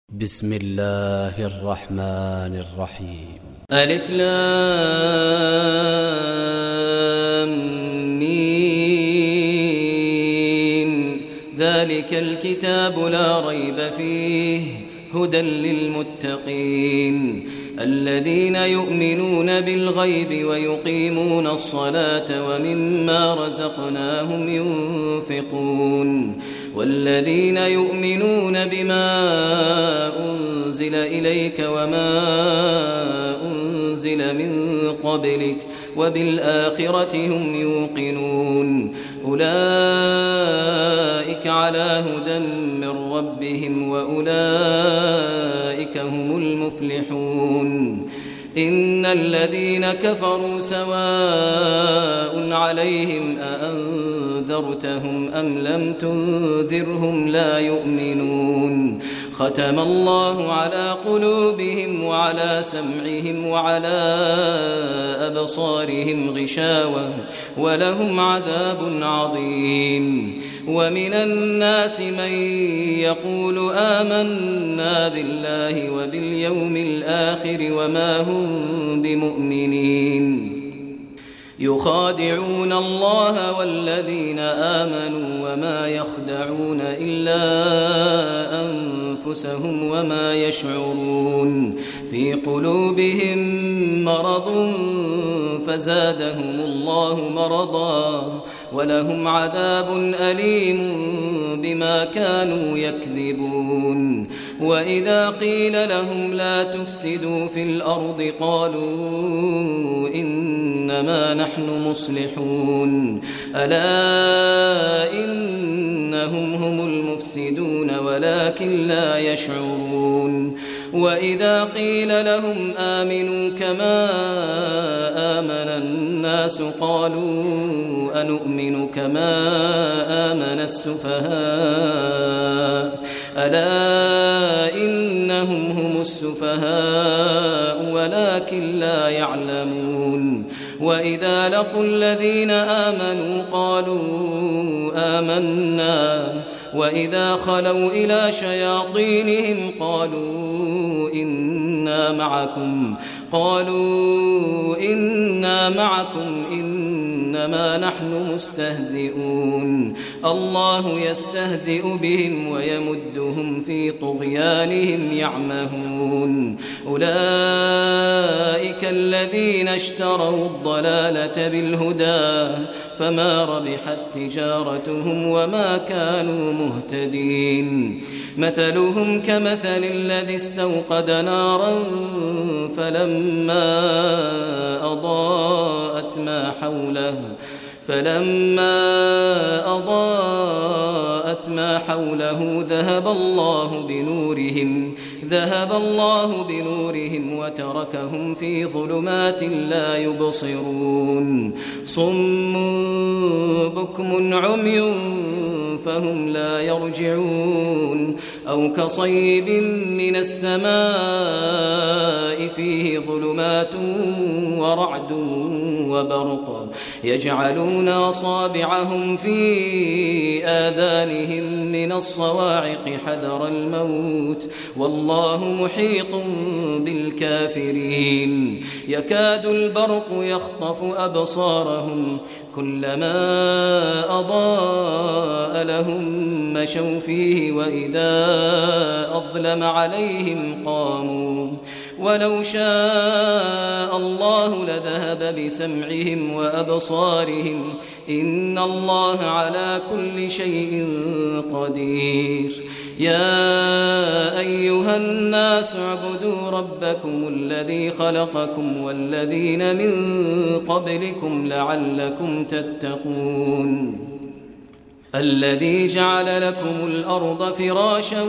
بسم الله الرحمن الرحيم. ألف لام ميم. ذلك الكتاب لا ريب فيه هدى للمتقين الذين يؤمنون بالغيب ويقيمون الصلاة ومما رزقناهم ينفقون والذين يؤمنون بما أنزل إليك وما أنزل من قبلك وبالآخرة هم يوقنون أولئك على هدى من ربهم وأولئك هم المفلحون. إن الذين كفروا سواء عليهم أأنذرتهم أم لم تنذرهم لا يؤمنون. ختم الله على قلوبهم وعلى سمعهم وعلى أبصارهم غشاوة ولهم عذاب عظيم. ومن الناس من يقول آمنا بالله وباليوم الآخر وما هم بمؤمنين يخادعون الله والذين آمنوا وما يخدعون إلا أنفسهم وما يشعرون. في قلوبهم مرض فزادهم الله مرضا ولهم عذاب أليم بما كانوا يكذبون. وإذا قيل لهم لا تفسدوا في الأرض قالوا إنما نحن مصلحون ألا إنهم هم المفسدون ولكن لا يشعرون. وإذا قيل لهم آمنوا كما آمن الناس قالوا أنؤمن كما آمن السفهاء ألا إنهم هم السفهاء ولكن لا يعلمون. وإذا لقوا الذين آمنوا قالوا آمنا وإذا خلوا إلى شياطينهم قالوا إنا معكم إنما نحن مستهزئون. الله يستهزئ بهم ويمدهم في طغيانهم يعمهون. أولئك الذين اشتروا الضلالة بالهدى فما ربحت تجارتهم وما كانوا مهتدين. مثلهم كمثل الذي استوقد نارا فلما أضاءت ما حوله ذهب الله بنورهم وتركهم في ظلمات لا يبصرون. صم بكم عمي فهم لا يرجعون. أو كصيب من السماء فيه ظلمات ورعد وبرق يجعلون أصابعهم في آذانهم من الصواعق حذر الموت والله محيط بالكافرين. يكاد البرق يخطف أبصارهم كلما أضاء لهم مشوا فيه وإذا أظلم عليهم قاموا ولو شاء الله لذهب بسمعهم وأبصارهم إن الله على كل شيء قدير. يا أيها الناس اعبدوا ربكم الذي خلقكم والذين من قبلكم لعلكم تتقون. الذي جعل لكم الأرض فراشا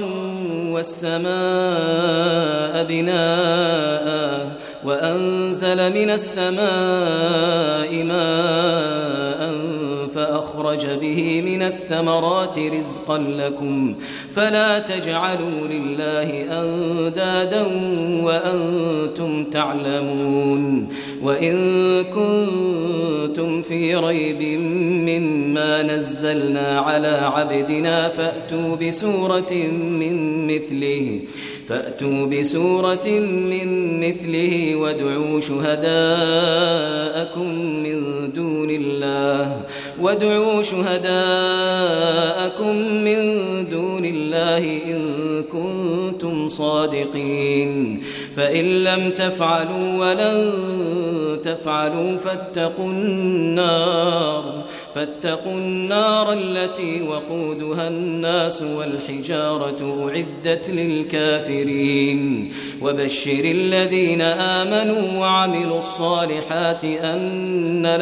والسماء بناء وأنزل من السماء ماء فأخرج به من الثمرات رزقا لكم فلا تجعلوا لله أندادا وأنتم تعلمون. وإن كنتم في ريب مما نزلنا على عبدنا فأتوا فأتوا بسورة من مثله وادعوا شهداءكم من دون الله إن كنتم صادقين فإن لم تفعلوا ولن تفعلوا فاتقوا النار التي وقودها الناس والحجارة أعدت للكافرين وبشر الذين آمنوا وعملوا الصالحات أن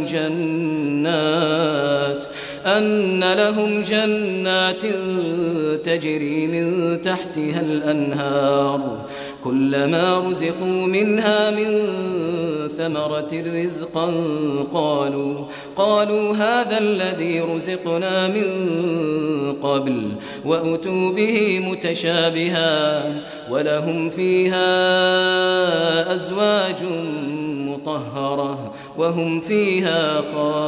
لهم جنات تجري من تحتها الأنهار كلما رزقوا منها من ثمرة رزقا قالوا هذا الذي رزقنا من قبل وأتوا به متشابها ولهم فيها أزواج مطهرة وهم فيها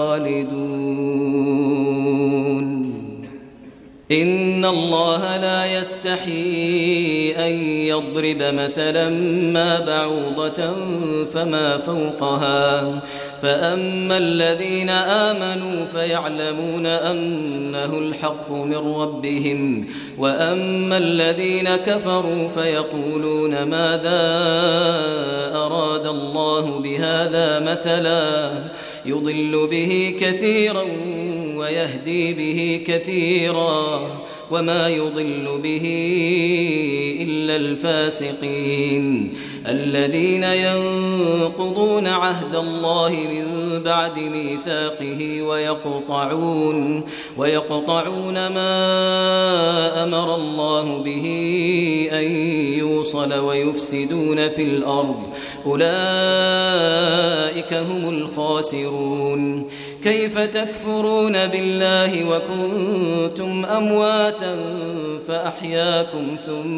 خالدون إن الله لا يستحيي أن يضرب مثلا ما بعوضة فما فوقها فأما الذين آمنوا فيعلمون أنه الحق من ربهم وأما الذين كفروا فيقولون ماذا أراد الله بهذا مثلا يضل به كثيرا ويهدي به كثيرا وما يضل به إلا الفاسقين الذين ينقضون عهد الله من بعد ميثاقه ويقطعون ما أمر الله به أن يوصل ويفسدون في الأرض أولئك هم الخاسرون كيف تكفرون بالله وكنتم أمواتا فأحياكم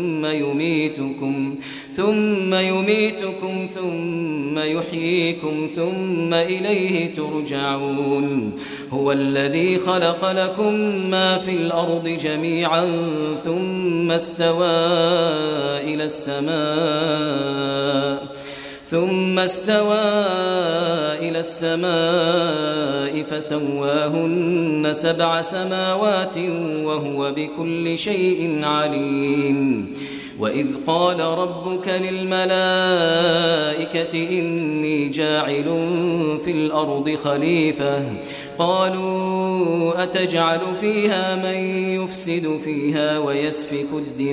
ثم يميتكم ثم يحييكم ثم إليه ترجعون هو الذي خلق لكم ما في الأرض جميعا ثم استوى إلى السماء فسواهن 7 سماوات وهو بكل شيء عليم وإذ قال ربك للملائكة إني جاعل في الأرض خليفة قالوا أتجعل فيها من يفسد فيها ويسفك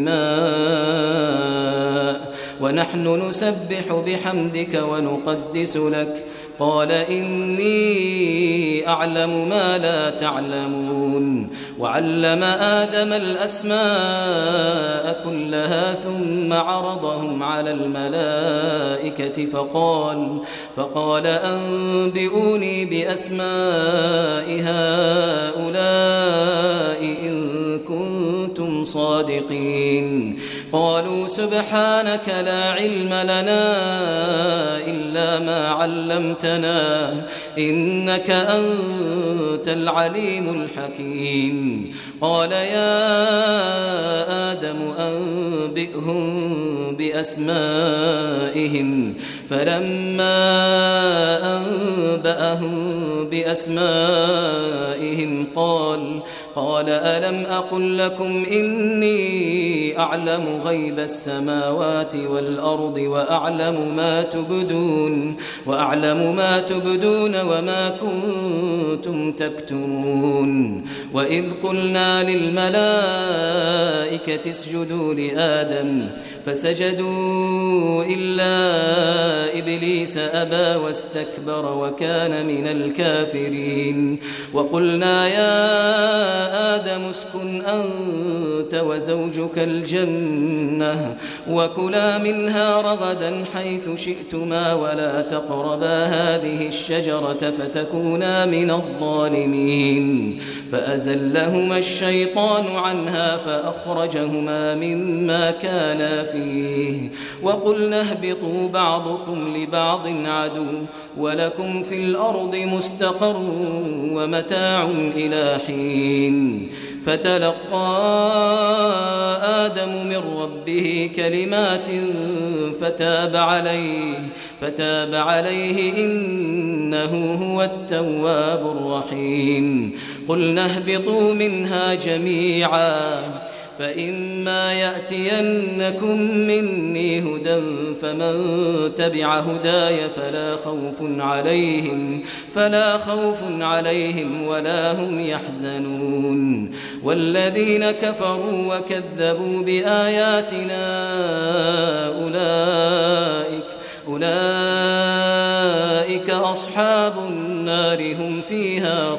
الدماء ونحن نسبح بحمدك ونقدس لك قال إني أعلم ما لا تعلمون وعلم آدم الأسماء كلها ثم عرضهم على الملائكة فقال أنبئوني بأسماء هؤلاء إن كنتم صادقين قالوا سبحانك لا علم لنا إلا ما علمتنا إنك أنت العليم الحكيم قال يا آدم أنبئهم بأسمائهم فلما أنبأهم بأسمائهم قال ألم أقل لكم إني أعلم غيب السماوات والأرض وأعلم ما تبدون وما كنتم تكتمون وإذ قلنا للملائكة اسجدوا لآدم فسجدوا إلا إبليس أبى واستكبر وكان من الكافرين وقلنا يا آدم اسكن أنت وزوجك الجنة وكلا منها رغدا حيث شئتما ولا تقربا هذه الشجرة فتكونا من الظالمين فأزلهما الشيطان عنها فأخرجهما مما كانا فيه وقلنا اهبطوا بعضكم لبعض عدو ولكم في الأرض مستقر ومتاع إلى حين فتلقى آدم من ربه كلمات فتاب عليه إنه هو التواب الرحيم. قلنا اهبطوا منها جميعا فإما يأتينكم مني هدى فمن تبع هداي فلا خوف عليهم ولا هم يحزنون. والذين كفروا وكذبوا بآياتنا أولئك أصحاب النار هم فيها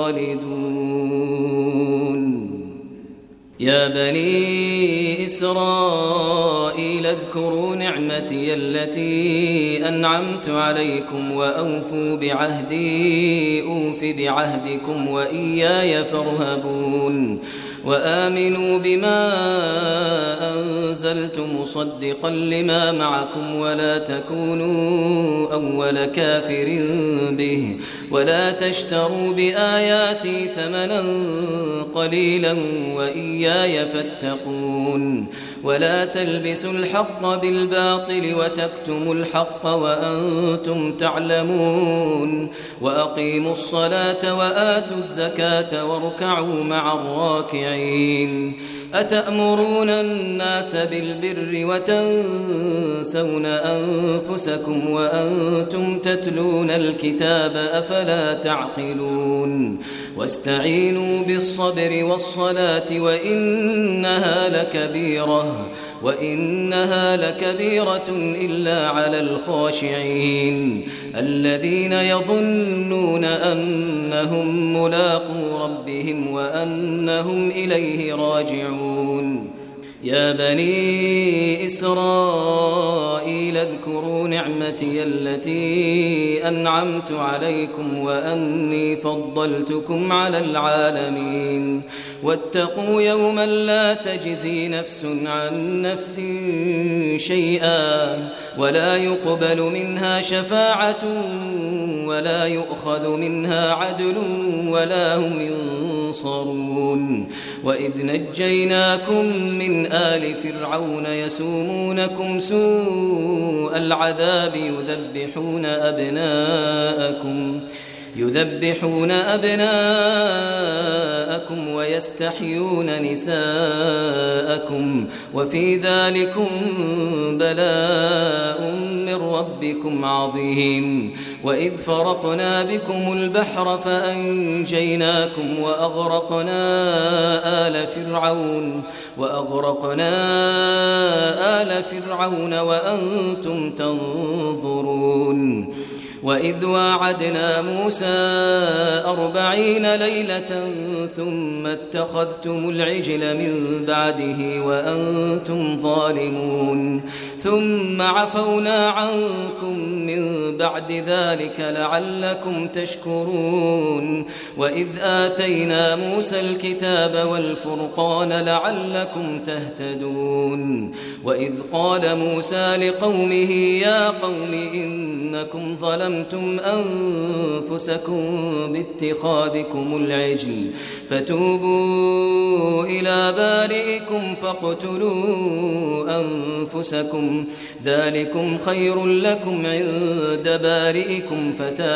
خالدون. يا بني إسرائيل اذكروا نعمتي التي أنعمت عليكم وأوفوا بعهدي أوف بعهدكم وإياي فارهبون. وآمنوا بما أنزلت مصدقا لما معكم ولا تكونوا أول كافر به ولا تشتروا بآياتي ثمنا قليلا وإياي فاتقون. ولا تلبسوا الحق بالباطل وتكتموا الحق وأنتم تعلمون. وأقيموا الصلاة وآتوا الزكاة واركعوا مع الراكعين. أتأمرون الناس بالبر وتنسون أنفسكم وأنتم تتلون الكتاب أفلا تعقلون. واستعينوا بالصبر والصلاة وإنها لكبيرة إلا على الخاشعين الذين يظنون أنهم ملاقو ربهم وأنهم إليه راجعون. يا بني إسرائيل اذكروا نعمتي التي أنعمت عليكم وأني فضلتكم على العالمين. واتقوا يوما لا تجزي نفس عن نفس شيئا ولا يقبل منها شفاعة ولا يؤخذ منها عدل ولا هم ينصرون. وإذ نجيناكم من آل فرعون يسومونكم سوء العذاب يذبحون أبناءكم ويستحيون نساءكم وفي ذلكم بلاء من ربكم عظيم. وإذ فرقنا بكم البحر فأنجيناكم وأغرقنا آل فرعون وأنتم تنظرون. وإذ واعدنا موسى 40 ليلة ثم اتخذتم العجل من بعده وأنتم ظالمون ثم عفونا عنكم من بعد ذلك لعلكم تشكرون. وإذ آتينا موسى الكتاب والفرقان لعلكم تهتدون. وإذ قال موسى لقومه يا قوم إنكم ظلمتم أنفسكم باتخاذكم العجل فتوبوا إلى بارئكم فاقتلوا أنفسكم ذلكم خير لكم عند بارئكم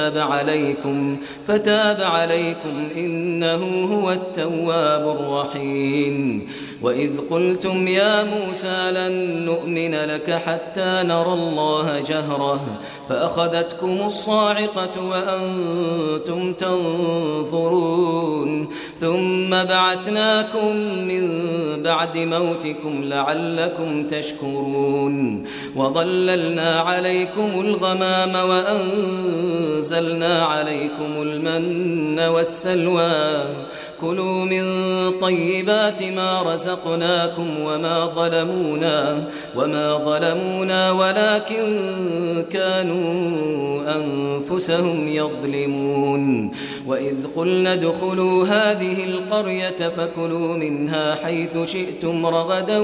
فتاب عليكم إنه هو التواب الرحيم. وإذ قلتم يا موسى لن نؤمن لك حتى نرى الله جهرة فأخذتكم الصاعقة وأنتم تنظرون ثم بعثناكم من بعد موتكم لعلكم تشكرون. وظللنا عليكم الغمام وأنزلنا عليكم المن والسلوى كلوا من طيبات ما رزقناكم وما ظلمونا ولكن كانوا أنفسهم يظلمون. وإذ قلنا ادخلوا هذه القرية فكلوا منها حيث شئتم رغدا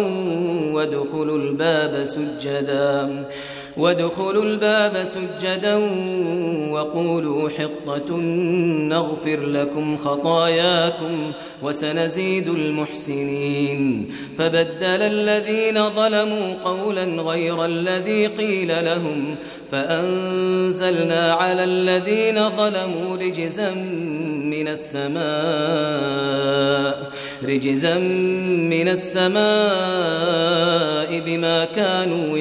وادخلوا الباب سجدا وقولوا حطة نغفر لكم خطاياكم وسنزيد المحسنين. فبدل الذين ظلموا قولا غير الذي قيل لهم فأنزلنا على الذين ظلموا رجزا من السماء بما كانوا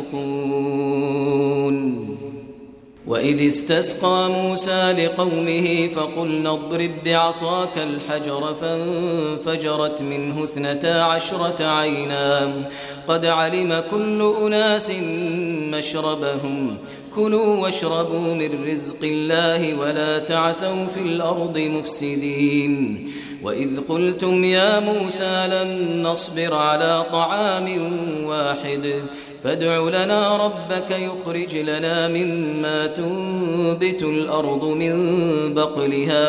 يفسقون. وإذ استسقى موسى لقومه فقلنا اضرب بعصاك الحجر فانفجرت منه 12 عينا قد علم كل أناس مشربهم كلوا واشربوا من رزق الله ولا تعثوا في الأرض مفسدين. وإذ قلتم يا موسى لن نصبر على طعام واحد فادع لنا ربك يخرج لنا مما تنبت الأرض من بقلها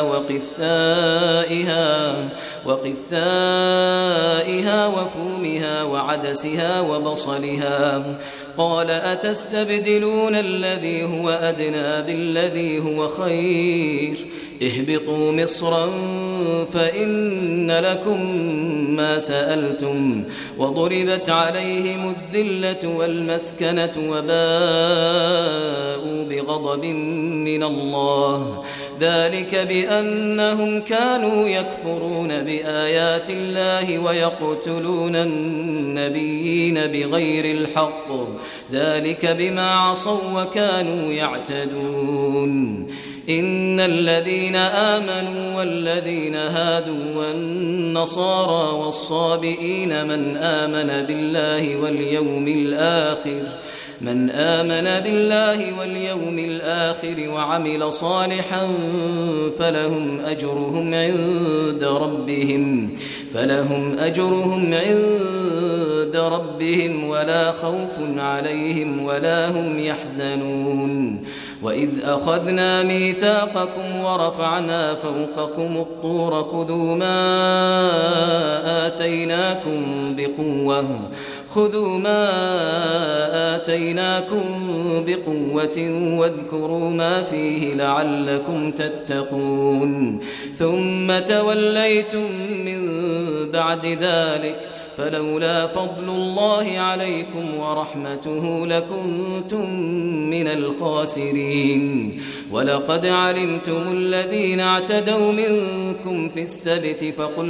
وقثائها وفومها وعدسها وبصلها قال أتستبدلون الذي هو أدنى بالذي هو خير اهبطوا مصرا فإن لكم ما سألتم وضربت عليهم الذلة والمسكنة وباءوا بغضب من الله ذلك بأنهم كانوا يكفرون بآيات الله ويقتلون النبيين بغير الحق ذلك بما عصوا وكانوا يعتدون. إن الذين آمنوا والذين هادوا والنصارى والصابئين من آمن بالله واليوم الآخر وعمل صالحا فلهم أجرهم عند ربهم ولا خوف عليهم ولا هم يحزنون. وإذ أخذنا ميثاقكم ورفعنا فوقكم الطور خذوا ما آتيناكم بقوة واذكروا ما فيه لعلكم تتقون. ثم توليتم من بعد ذلك فلولا فضل الله عليكم ورحمته لكنتم من الخاسرين. ولقد علمتم الذين اعتدوا منكم في السبت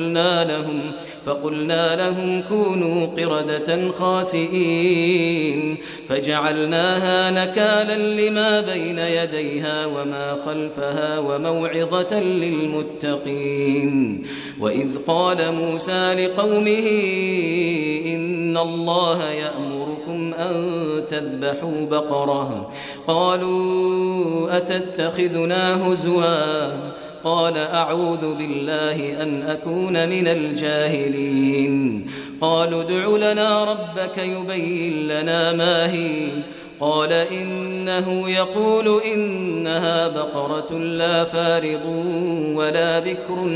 فقلنا لهم كونوا قردة خاسئين فجعلناها نكالا لما بين يديها وما خلفها وموعظة للمتقين. وإذ قال موسى لقومه إن الله يأمركم أن تذبحوا بقرة قالوا أتتخذنا هزوا قال أعوذ بالله أن أكون من الجاهلين. قالوا ادع لنا ربك يبين لنا ما هي قال إنه يقول إنها بقرة لا فارض ولا بكر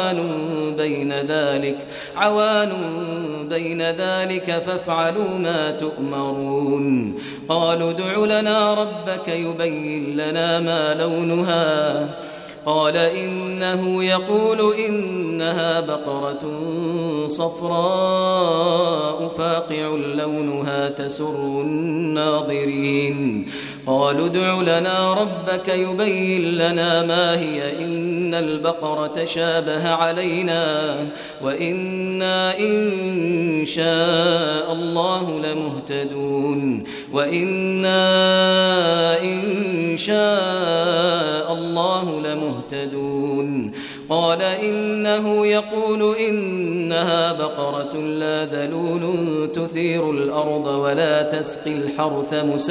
عوان بين ذلك فافعلوا ما تؤمرون. قالوا ادع لنا ربك يبين لنا ما لونها قال إنه يقول إنها بقرة صفراء فاقع لونها تسر الناظرين. قالوا ادع لنا ربك يبين لنا ما هي إن البقرة شابه علينا وإنا إن شاء الله لمهتدون. قال إنه يقول إنها بقرة لا ذلول تثير الأرض ولا تسقي الحرث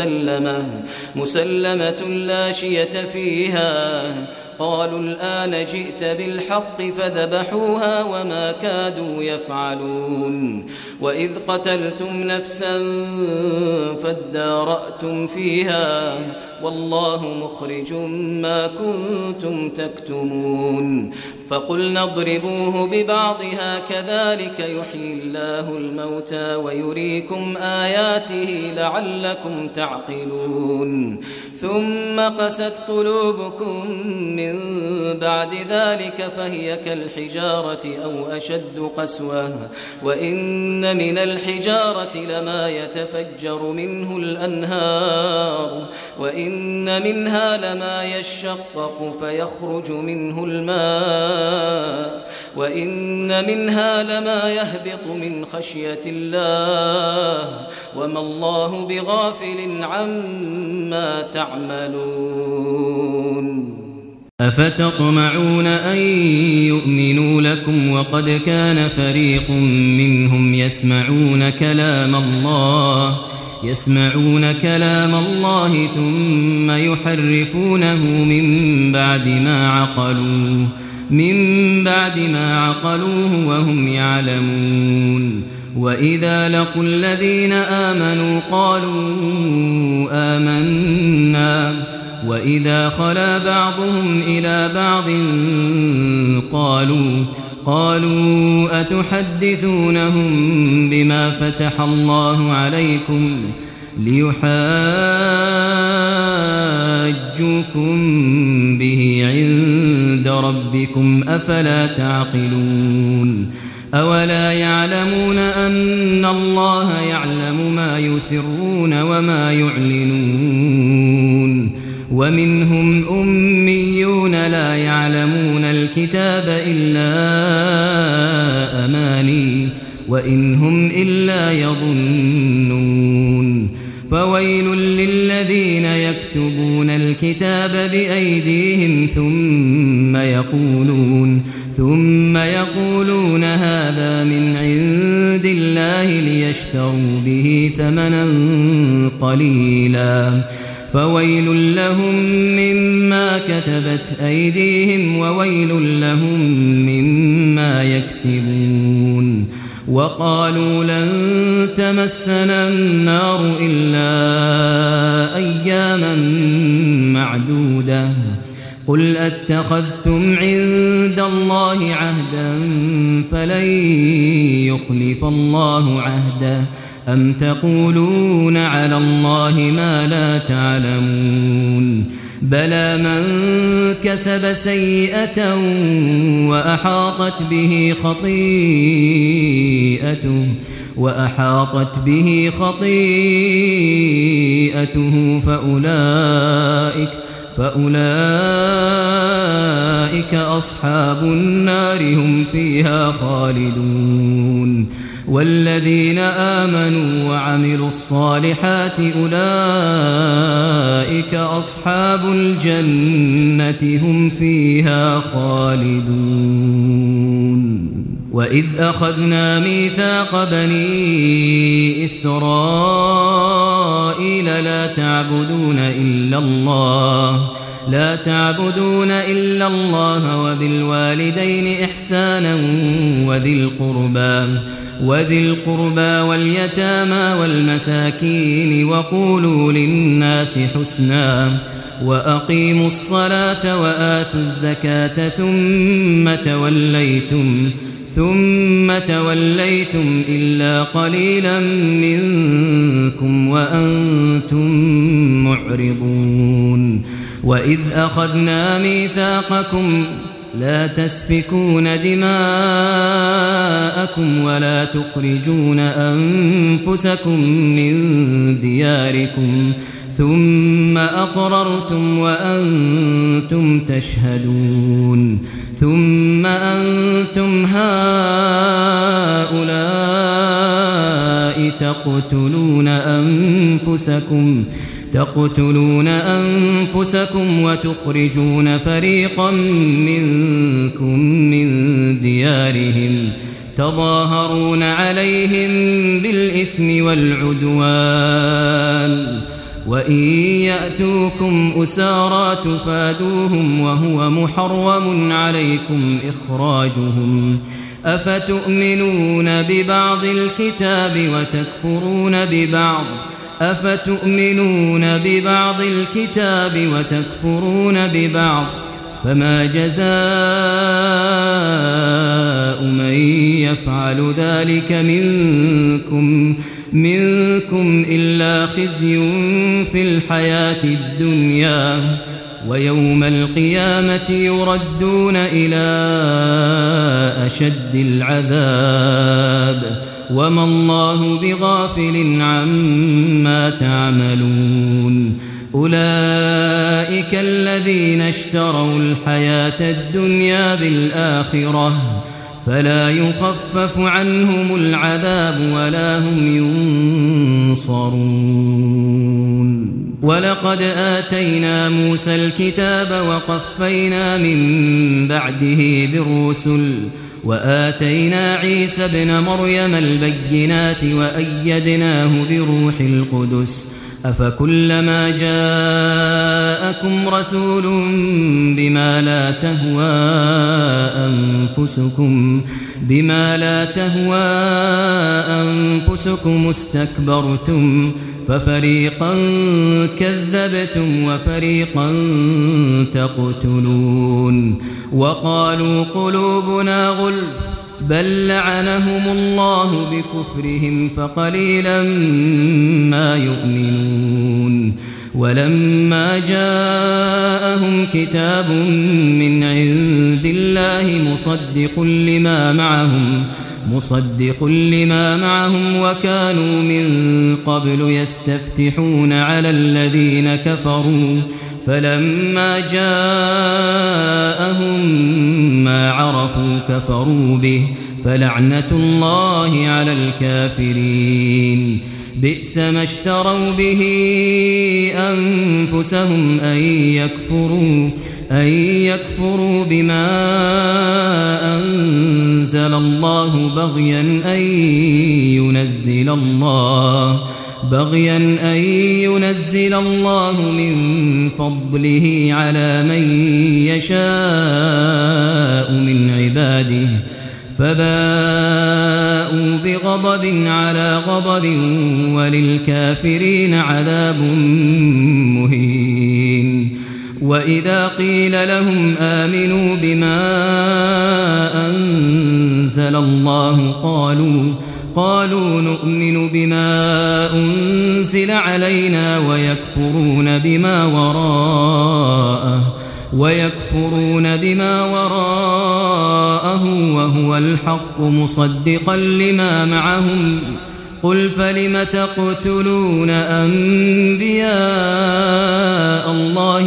مسلمة لا شية فيها. قالوا الآن جئت بالحق فذبحوها وما كادوا يفعلون. وإذ قتلتم نفسا فادارأتم فيها والله مخرج ما كنتم تكتمون فقلنا اضربوه ببعضها كذلك يحيي الله الموتى ويريكم آياته لعلكم تعقلون ثم قست قلوبكم من بعد ذلك فهي كالحجارة أو أشد قسوة وإن من الحجارة لما يتفجر منه الأنهار وإن منها لما يشقق فيخرج منه الماء وإن منها لما يهبط من خشية الله وما الله بغافل عما تعملون أفتطمعون أن يؤمنوا لكم وقد كان فريق منهم يسمعون كلام الله ثم يحرفونه من بعد ما عقلوه وهم يعلمون وإذا لقوا الذين آمنوا قالوا آمنا وإذا خلا بعضهم إلى بعض قالوا أتحدثونهم بما فتح الله عليكم ليحاجوكم به عند ربكم أفلا تعقلون أولا يعلمون أن الله يعلم ما يسرون وما يعلنون ومنهم أميون لا يعلمون الكتاب إلا أماني وإن هم إلا يظنون فويل للذين يكتبون الكتاب بأيديهم ثم يقولون هذا من عند الله ليشتروا به ثمنا قليلا فويل لهم مما كتبت أيديهم وويل لهم مما يكسبون وقالوا لن تمسنا النار إلا أياما معدودة قل أتخذتم عند الله عهدا فلن يخلف الله عهده أم تقولون على الله ما لا تعلمون بلى من كسب سيئة وأحاطت به خطيئته فأولئك أصحاب النار هم فيها خالدون والذين آمنوا وعملوا الصالحات أولئك أصحاب الجنة هم فيها خالدون وإذ أخذنا ميثاق بني إسرائيل لا تعبدون إلا الله وبالوالدين إحسانا وذي القربى واليتامى والمساكين وقولوا للناس حسنا وأقيموا الصلاة وآتوا الزكاة ثم توليتم إلا قليلا منكم وأنتم معرضون وإذ أخذنا ميثاقكم لا تسفكون دماءكم ولا تخرجون أنفسكم من دياركم ثم أقررتم وأنتم تشهدون ثم أنتم هؤلاء تقتلون أنفسكم وتخرجون فريقا منكم من ديارهم تظاهرون عليهم بالإثم والعدوان وإن يأتوكم أسارى تفادوهم وهو محرم عليكم إخراجهم أفتؤمنون ببعض الكتاب وتكفرون ببعض فما جزاء من يفعل ذلك منكم إلا خزي في الحياة الدنيا ويوم القيامة يردون إلى أشد العذاب وما الله بغافل عما تعملون أولئك الذين اشتروا الحياة الدنيا بالآخرة فلا يخفف عنهم العذاب ولا هم ينصرون ولقد آتينا موسى الكتاب وقفينا من بعده بالرسل وآتينا عيسى ابن مريم البينات وأيدناه بروح القدس أفكلما جاءكم رسول بما لا تهوى أنفسكم استكبرتم ففريقا كذبتم وفريقا تقتلون وقالوا قلوبنا غلف بل لعنهم الله بكفرهم فقليلا ما يؤمنون ولما جاءهم كتاب من عند الله مصدق لما معهم وكانوا من قبل يستفتحون على الذين كفروا فلما جاءهم ما عرفوا كفروا به فلعنة الله على الكافرين بئس ما اشتروا به أنفسهم أن يكفروا بما أنزل الله بغيا أن ينزل الله من فضله على من يشاء من عباده فباءوا بغضب على غضب وللكافرين عذاب مهين وإذا قيل لهم آمنوا بما أنزل الله قالوا نؤمن بما أنزل علينا ويكفرون بما وراءه وهو الحق مصدقا لما معهم قل فلم تقتلون أنبياء الله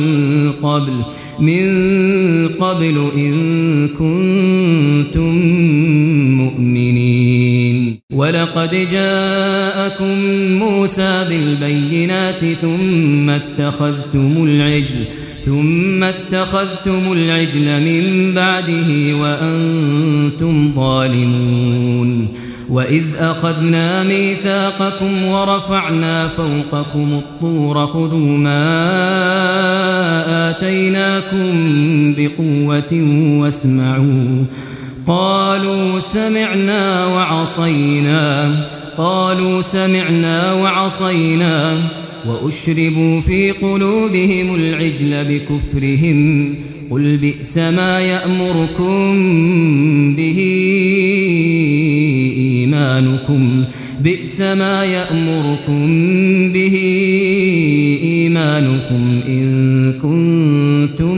من قبل إن كنتم مؤمنين ولقد جاءكم موسى بالبينات ثم اتخذتم العجل من بعده وأنتم ظالمون وإذ أخذنا ميثاقكم ورفعنا فوقكم الطور خذوا ما آتيناكم بقوة واسمعوا قالوا سمعنا وعصينا وأشربوا في قلوبهم العجل بكفرهم قل بئس ما يأمركم به إيمانكم إن كنتم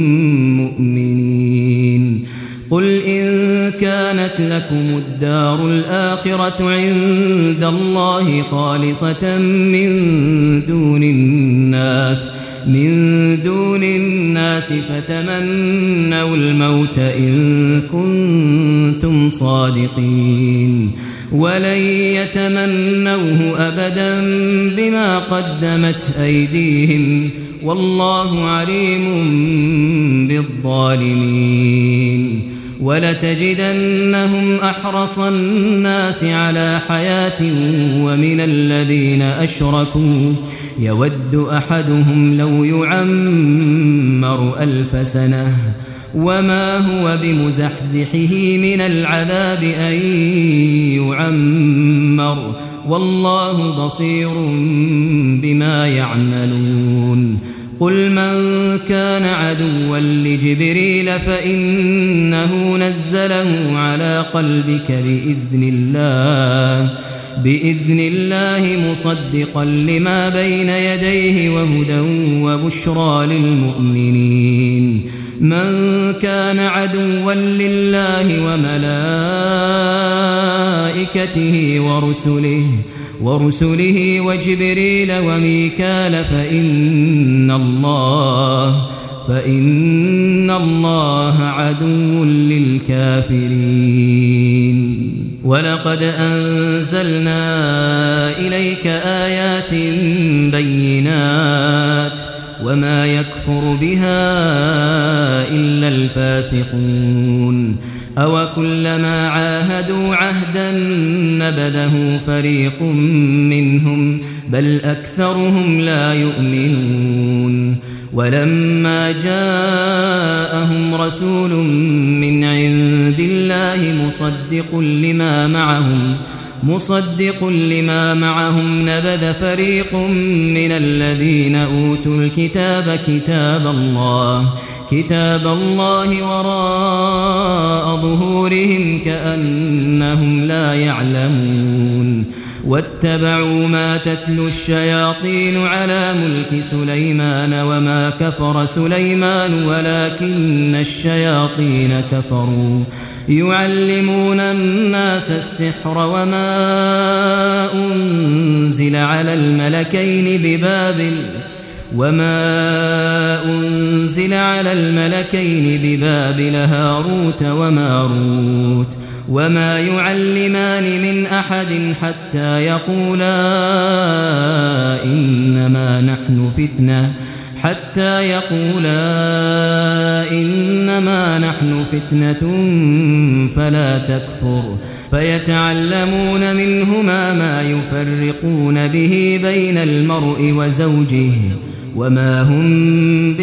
مؤمنين قل إن كانت لكم الدار الآخرة عند الله خالصة من دون الناس فتمنوا الموت إن كنتم صادقين ولن يتمنوه أبدا بما قدمت أيديهم والله عليم بالظالمين ولتجدنهم أحرص الناس على حياة ومن الذين أشركوا يود أحدهم لو يعمر 1000 سنة وما هو بمزحزحه من العذاب أن يعمر والله بصير بما يعملون قل من كان عدوا لجبريل فإنه نزله على قلبك بإذن الله مصدقا لما بين يديه وهدى وبشرى للمؤمنين من كان عدوا لله وملائكته ورسله وجبريل وميكال فإن الله عدو للكافرين ولقد أنزلنا إليك آيات بينات وما يكفر بها إلا الفاسقون أوكلما عاهدوا عهدا نبذه فريق منهم بل أكثرهم لا يؤمنون ولما جاءهم رسول من عند الله مصدق لما معهم نبذ فريق من الذين أوتوا الكتاب كتاب الله وراء ظهورهم كأنهم لا يعلمون واتبعوا ما تتلو الشياطين على ملك سليمان وما كفر سليمان ولكن الشياطين كفروا يعلمون الناس السحر وما أنزل على الملكين ببابل هاروت وماروت وما يعلمان من أحد حتى يقولا إنما نحن فتنة فلا تكفر فيتعلمون منهما ما يفرقون به بين المرء وزوجه وما هم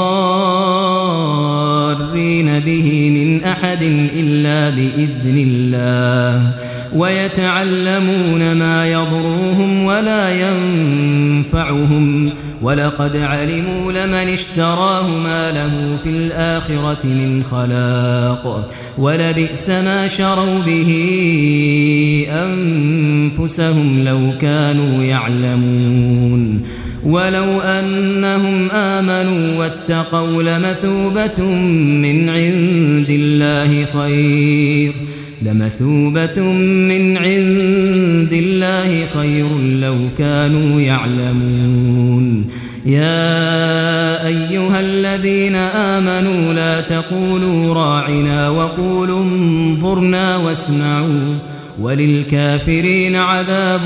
بضارين به من أحد إلا بإذن الله ويتعلمون ما يضرهم ولا ينفعهم ولقد علموا لمن اشتراه ما له في الآخرة من خلاق ولبئس ما شروا به أنفسهم لو كانوا يعلمون ولو أنهم آمنوا واتقوا لمثوبة من عند الله خير لو كانوا يعلمون يا أيها الذين آمنوا لا تقولوا راعنا وقولوا انظرنا واسمعوا وللكافرين عذاب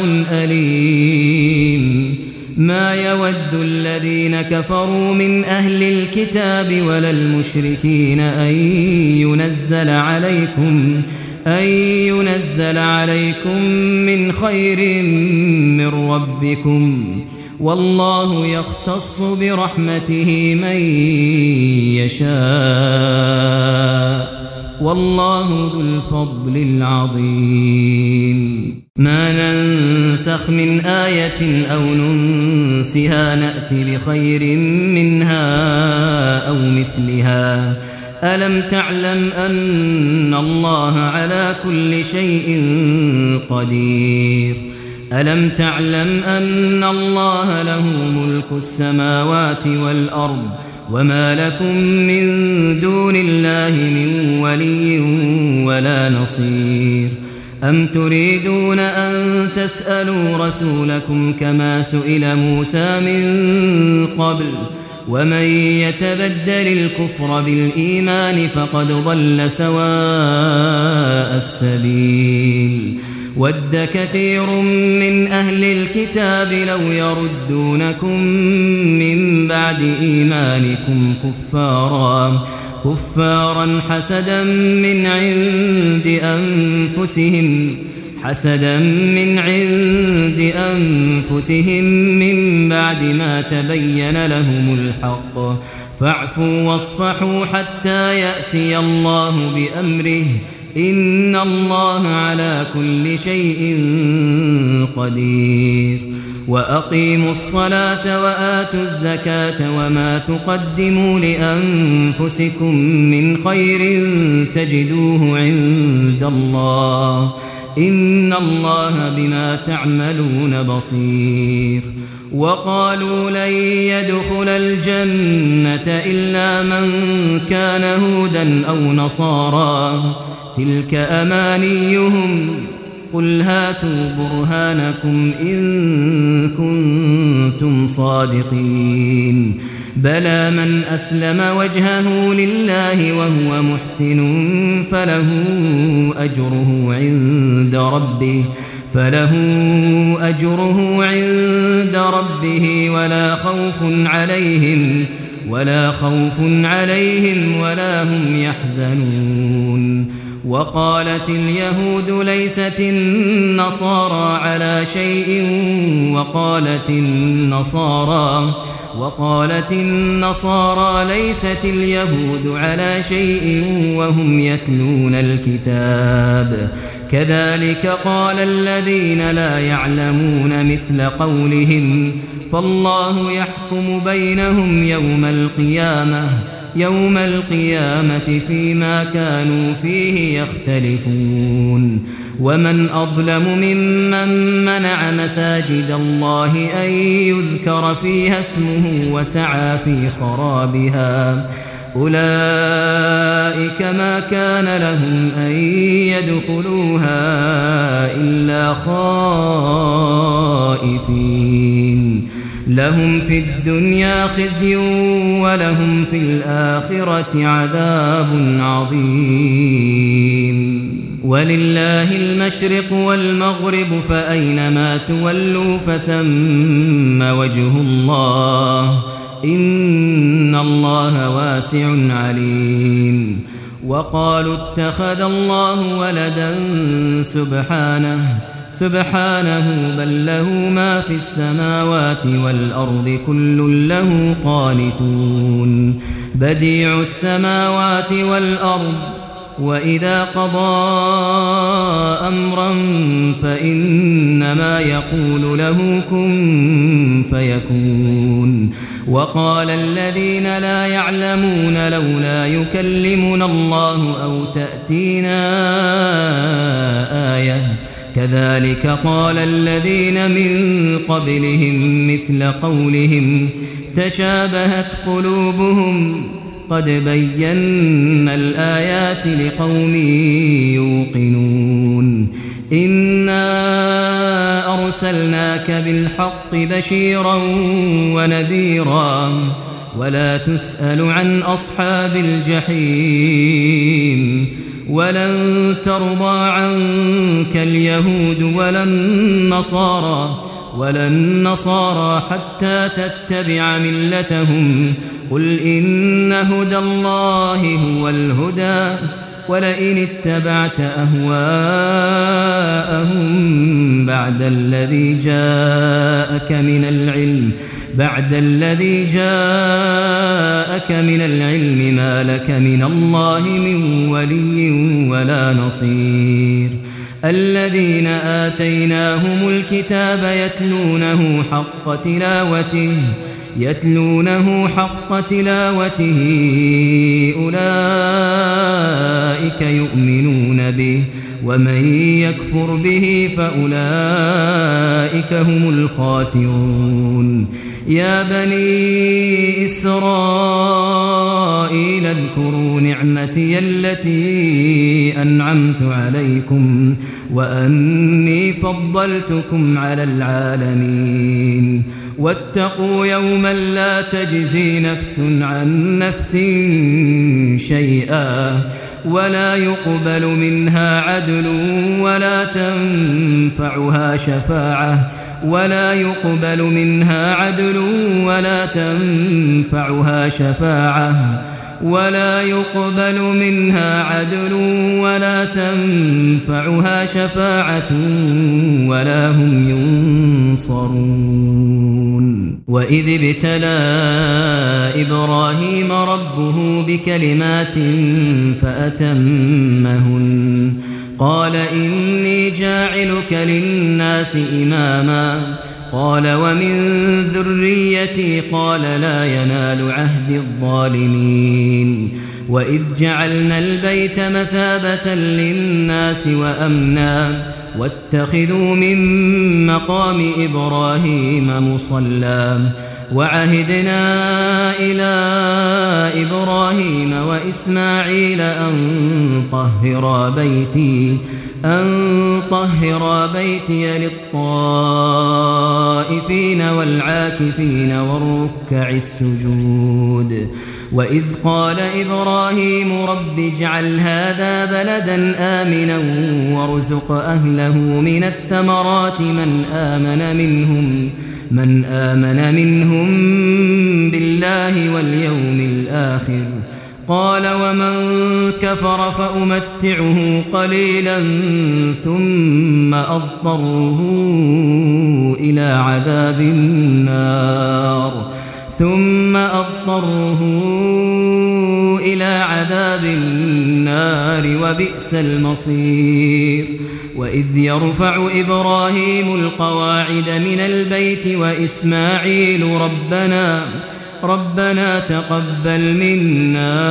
أليم ما يود الذين كفروا من أهل الكتاب ولا المشركين أن ينزل عليكم من خير من ربكم والله يختص برحمته من يشاء والله ذو الفضل العظيم ما ننسخ من آية أو ننسها نأتي بخير منها أو مثلها ألم تعلم أن الله على كل شيء قدير ألم تعلم أن الله له ملك السماوات والأرض وما لكم من دون الله من ولي ولا نصير أم تريدون أن تسألوا رسولكم كما سئل موسى من قبل ومن يتبدل الكفر بالإيمان فقد ضل سواء السبيل ود كثير من أهل الكتاب لو يردونكم من بعد إيمانكم كفارا حسدا من عند حسدا من عند أنفسهم من بعد ما تبين لهم الحق فاعفوا واصفحوا حتى يأتي الله بأمره إن الله على كل شيء قدير وأقيموا الصلاة وآتوا الزكاة وما تقدموا لأنفسكم من خير تجدوه عند الله إن الله بما تعملون بصير وقالوا لن يدخل الجنة إلا من كان هودا أو نصارى تلك أمانيهم قل هاتوا برهانكم إن كنتم صادقين بلى من أسلم وجهه لله وهو محسن فله أجره عند ربه ولا خوف عليهم ولا هم يحزنون وقالت اليهود ليست النصارى على شيء وقالت النصارى ليست اليهود على شيء وهم يتلون الكتاب كذلك قال الذين لا يعلمون مثل قولهم فالله يحكم بينهم يوم القيامة فيما كانوا فيه يختلفون ومن أظلم ممن منع مساجد الله أن يذكر فيها اسمه وسعى في خرابها أولئك ما كان لهم أن يدخلوها إلا خائفين لهم في الدنيا خزي ولهم في الآخرة عذاب عظيم ولله المشرق والمغرب فأينما تولوا فثم وجه الله إن الله واسع عليم وقالوا اتخذ الله ولدا سبحانه بل له ما في السماوات والأرض كل له قانتون بديع السماوات والأرض وإذا قضى أمرا فإنما يقول له كن فيكون وقال الذين لا يعلمون لولا يكلمنا الله أو تأتينا آية كذلك قال الذين من قبلهم مثل قولهم تشابهت قلوبهم قد بينا الآيات لقوم يوقنون إنا أرسلناك بالحق بشيرا ونذيرا ولا تسأل عن أصحاب الجحيم ولن ترضى عنك اليهود ولا النصارى حتى تتبع ملتهم قل إن هدى الله هو الهدى ولئن اتبعت أهواءهم بعد الذي جاءك من العلم ما لك من الله من ولي ولا نصير الذين آتيناهم الكتاب يتلونه حق تلاوته أولئك يؤمنون به ومن يكفر به فأولئك هم الخاسرون يا بني إسرائيل اذكروا نعمتي التي أنعمت عليكم وأني فضلتكم على العالمين واتقوا يوما لا تجزي نفس عن نفس شيئا ولا يقبل منها عدل ولا تنفعها شفاعة ولا يقبل منها عدل ولا تنفعها شفاعة ولا هم ينصرون. وإذ ابتلى إبراهيم ربه بكلمات فأتمهن قال إني جاعلك للناس إماما قال ومن ذريتي قال لا ينال عهد الظالمين. وإذ جعلنا البيت مثابة للناس وأمنا واتخذوا من مقام إبراهيم مصلى وعهدنا إلى إبراهيم وإسماعيل أن طهر بيتي للطائفين والعاكفين والركع السجود. وإذ قال إبراهيم رب اجعل هذا بلدا آمنا وارزق أهله من الثمرات من آمن منهم بالله واليوم الآخر قال ومن كفر فأمتعه قليلا ثم أضطره إلى عذاب النار وبئس المصير. وإذ يرفع إبراهيم القواعد من البيت وإسماعيل ربنا تقبل منا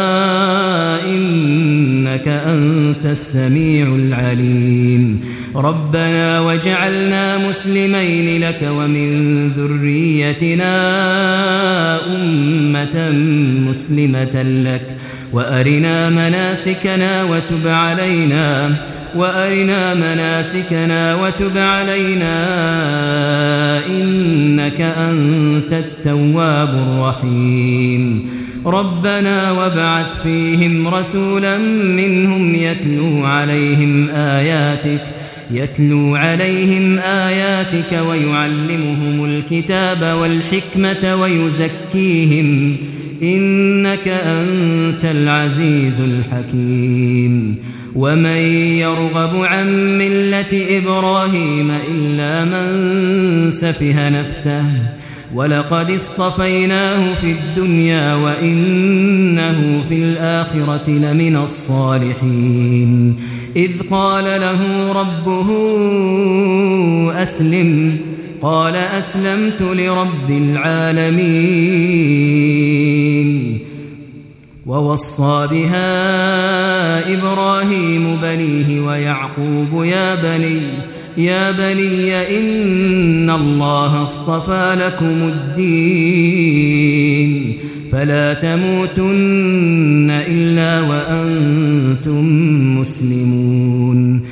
إنك أنت السميع العليم ربنا وجعلنا مسلمين لك ومن ذريتنا أمة مسلمة لك وأرنا مناسكنا وتب علينا إنك أنت التواب الرحيم ربنا وابعث فيهم رسولا منهم يتلو عليهم آياتك ويعلمهم الكتاب والحكمة ويزكيهم إنك أنت العزيز الحكيم. ومن يرغب عن ملة إبراهيم إلا من سفه نفسه ولقد اصطفيناه في الدنيا وإنه في الآخرة لمن الصالحين. إذ قال له ربه أسلم قال أسلمت لرب العالمين. ووصى بها إبراهيم بنيه ويعقوب يا بني إن الله اصطفى لكم الدين فلا تموتن إلا وأنتم مسلمون.